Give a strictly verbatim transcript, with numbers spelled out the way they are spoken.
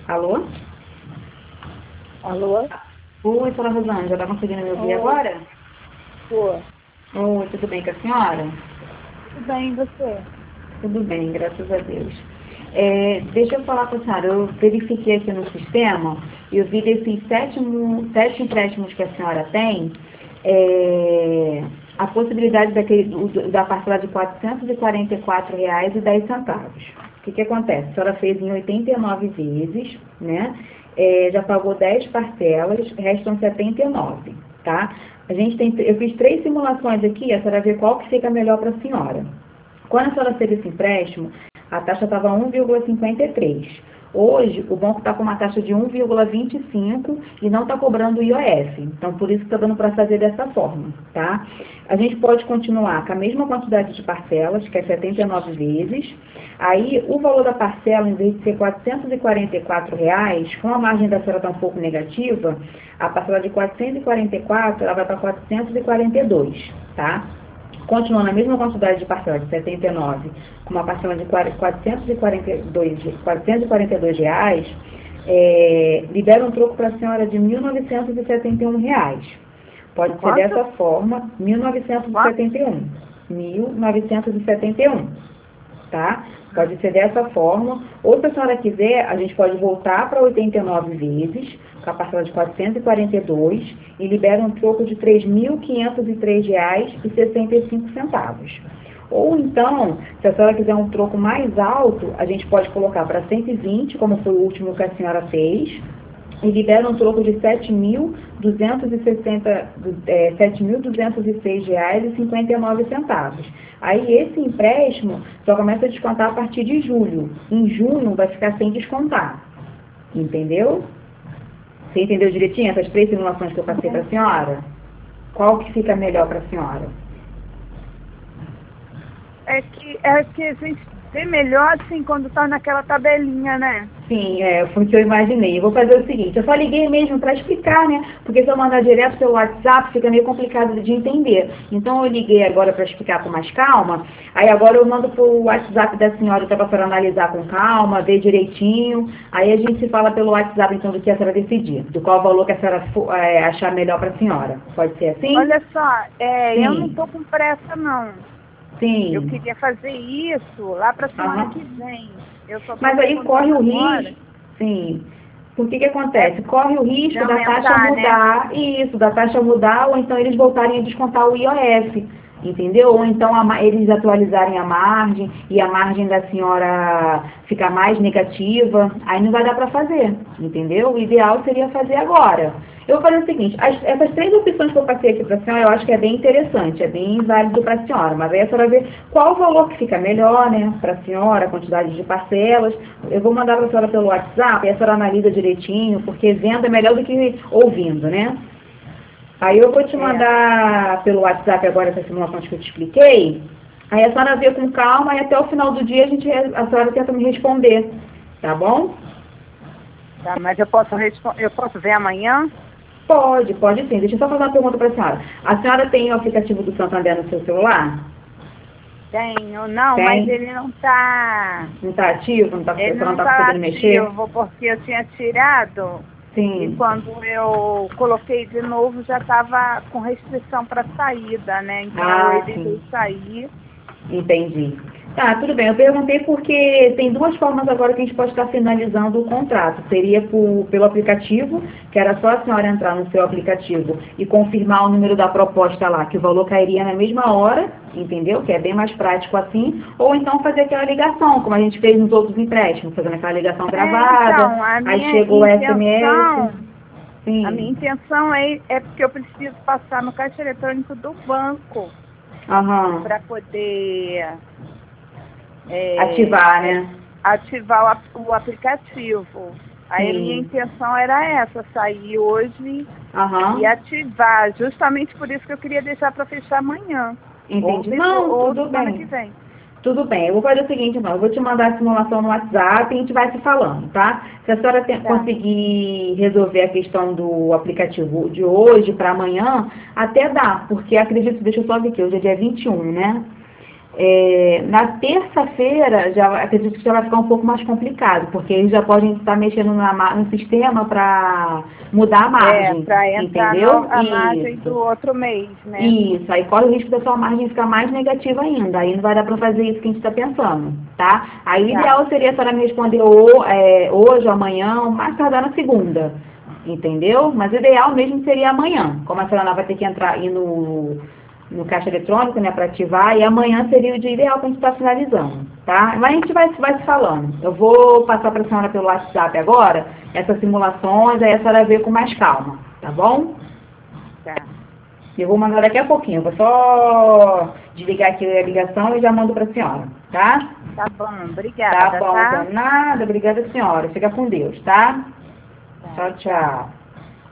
Alô? Alô? Oi, senhora Rosângela, já está conseguindo me ouvir Oi. agora? Pô, Oi, tudo bem com a senhora? tudo bem, e você? Tudo bem, graças a Deus. É, deixa eu falar com a senhora, eu verifiquei aqui no sistema, e eu vi desses sete, mu- sete empréstimos que a senhora tem, é, a possibilidade daquele, do- da parcela de quatrocentos e quarenta e quatro reais e dez centavos. O que que acontece? A senhora fez em oitenta e nove vezes, né? É, já pagou dez parcelas, restam setenta e nove, tá? A gente tem, eu fiz três simulações aqui, a senhora vê qual que fica melhor para a senhora. Quando a senhora fez esse empréstimo, a taxa estava um vírgula cinquenta e três. Hoje, o banco está com uma taxa de um vírgula vinte e cinco e não está cobrando o I O F. Então, por isso que está dando para fazer dessa forma, tá? A gente pode continuar com a mesma quantidade de parcelas, que é setenta e nove vezes. Aí, o valor da parcela, em vez de ser quatrocentos e quarenta e quatro reais, como a margem da senhora está um pouco negativa, a parcela de quatrocentos e quarenta e quatro, ela vai para quatrocentos e quarenta e dois, tá? Continuando a mesma quantidade de parcela de setenta e nove, com uma parcela de quatrocentos e quarenta e dois, quatrocentos e quarenta e dois reais, é, libera um troco para a senhora de mil novecentos e setenta e um reais. Pode ser Quanto? dessa forma, mil novecentos e setenta e um. mil novecentos e setenta e um, tá? Pode ser dessa forma, ou se a senhora quiser, a gente pode voltar para oitenta e nove vezes, com a parcela de quatrocentos e quarenta e dois, e libera um troco de três mil quinhentos e três reais e sessenta e cinco centavos. Ou então, se a senhora quiser um troco mais alto, a gente pode colocar para cento e vinte, como foi o último que a senhora fez, e libera um troco de sete mil duzentos e sessenta, é, sete mil duzentos e seis reais e cinquenta e nove centavos. Aí esse empréstimo só começa a descontar a partir de julho. Em junho vai ficar sem descontar. Entendeu? Você entendeu direitinho essas três simulações que eu passei para a senhora? Qual que fica melhor para a senhora? É que, é que a gente vê melhor assim quando tá naquela tabelinha, né? Sim, é, foi o que eu imaginei. Eu vou fazer o seguinte, eu só liguei mesmo para explicar, né? Porque se eu mandar direto pelo WhatsApp, fica meio complicado de entender. Então eu liguei agora para explicar com mais calma. Aí agora eu mando pro WhatsApp da senhora para a senhora analisar com calma, ver direitinho. Aí a gente se fala pelo WhatsApp então do que a senhora decidir, do qual valor que a senhora é, achar melhor para a senhora. Pode ser assim? Olha só, é, eu não Sim, tô com pressa não. Eu sim. queria fazer isso lá pra semana Aham. que vem. Eu só tô Mas aí corre perguntando o agora. risco, sim. Por que que É acontece? Corre o de risco da taxa aumentar, né? mudar, isso, da taxa mudar, ou então eles voltarem a descontar o I O F, entendeu? Ou então a ma- eles atualizarem a margem e a margem da senhora ficar mais negativa, aí não vai dar para fazer, entendeu? O ideal seria fazer agora. Eu vou fazer o seguinte, as- essas três opções que eu passei aqui para a senhora, eu acho que é bem interessante, é bem válido para a senhora, mas aí a senhora vê qual o valor que fica melhor, né, para a senhora, a quantidade de parcelas. Eu vou mandar para a senhora pelo WhatsApp, e a senhora analisa direitinho, porque vendo é melhor do que ouvindo, né? Aí eu vou te É, mandar pelo WhatsApp agora essas simulações que eu te expliquei, aí a senhora vê com calma e até o final do dia a, gente, a senhora tenta me responder, tá bom? tá, mas eu posso responder, eu posso ver amanhã? Pode, pode sim. Deixa eu só fazer uma pergunta para a senhora. A senhora tem o aplicativo do Santander no seu celular? Tenho, não, mas Tem? ele não tá. Não está ativo? Não tá, a Ele senhora não não está tá conseguindo mexer? ativo, porque eu tinha tirado e Sim, quando eu coloquei de novo já estava com restrição para saída, né? Então eu ah, evitei sim. sair. Entendi. Tá, tudo bem. Eu perguntei porque tem duas formas agora que a gente pode estar finalizando o contrato. Seria por, pelo aplicativo, que era só a senhora entrar no seu aplicativo e confirmar o número da proposta lá, que o valor cairia na mesma hora, entendeu? Que é bem mais prático assim. Ou então fazer aquela ligação, como a gente fez nos outros empréstimos, fazendo aquela ligação É, gravada, então, a aí minha chegou o S M S. intenção, a minha Sim. intenção é, é porque eu preciso passar no caixa eletrônico do banco Aham. para poder é, Ativar, é, né? ativar o, ap- o aplicativo. Aí a minha Sim. intenção era essa, sair hoje e Aham. ativar. Justamente por isso que eu queria deixar para fechar amanhã. Ou, Entendi. depois, Não, ou tudo semana que bem. vem. Tudo bem. Eu vou fazer o seguinte, então. Eu vou te mandar a simulação no WhatsApp e a gente vai se falando, tá? Se a senhora tem- Tá. conseguir resolver a questão do aplicativo de hoje para amanhã, até dá, porque acredito, deixa eu só ver aqui, hoje é dia vinte e um, né? É, na terça-feira, já acredito que já vai ficar um pouco mais complicado, porque eles já podem estar mexendo na, no sistema para mudar a margem, é, para entrar entendeu? no, a margem do outro mês, né? Isso, aí corre o risco da sua margem ficar mais negativa ainda, aí não vai dar para fazer isso que a gente está pensando, tá? Aí o Tá. ideal seria a senhora me responder ou, é, hoje, ou amanhã, ou mais tardar na segunda, entendeu? Mas o ideal mesmo seria amanhã, como a senhora vai ter que entrar aí no... no caixa eletrônico, né, para ativar, e amanhã seria o dia ideal para a gente estar finalizando, tá? Mas a gente vai, vai se falando. Eu vou passar para a senhora pelo WhatsApp agora, essas simulações, aí a senhora vê com mais calma, tá bom? Tá. Eu vou mandar daqui a pouquinho, eu vou só desligar aqui a ligação e já mando para a senhora, tá? Tá bom, obrigada, Tá bom, tá? então, nada, obrigada senhora, fica com Deus, tá? Tá. Tchau, tchau.